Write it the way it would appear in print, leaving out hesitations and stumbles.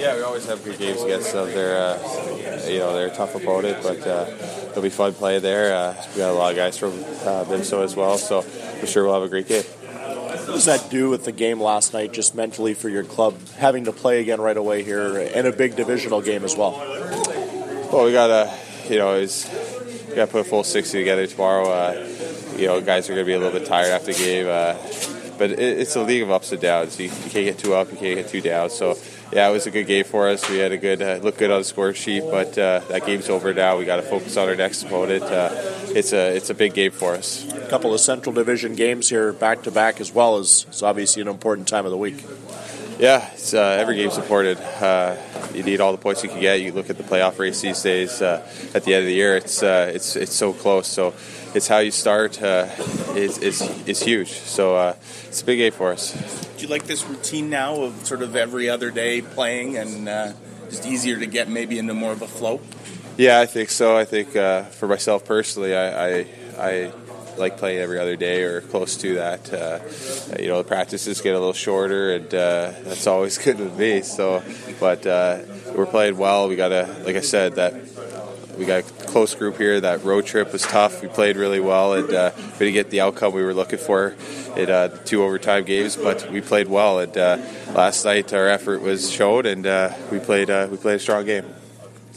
Yeah, we always have good games against them. They're a tough opponent, but it'll be fun play there. We got a lot of guys from Minnesota as well, so for sure we'll have a great game. What does that do with the game last night, just mentally for your club, having to play again right away here in a big divisional game as well? Well, we gotta put a full 60 together tomorrow. Guys are gonna be a little bit tired after the game, but it's a league of ups and downs. You can't get too up, you can't get too down. So, yeah, it was a good game for us. We had a good look good on the score sheet, but that game's over now. We got to focus on our next opponent. It's a big game for us. A couple of Central Division games here back to back as well as it's obviously an important time of the week. Yeah, every game's important. You need all the points you can get. You look at the playoff race these days. At the end of the year, it's so close. So it's how you start is huge. So it's a big game for us. Do you like this routine now of sort of every other day playing and just easier to get maybe into more of a flow? Yeah, I think so. I think for myself personally, I like playing every other day or close to that. The practices get a little shorter, and that's always good with me. So, but we're playing well. We got like I said, we got a close group here. That road trip was tough. We played really well, and we didn't get the outcome we were looking for in the 2 overtime games, but we played well. And last night our effort was shown, and we played a strong game.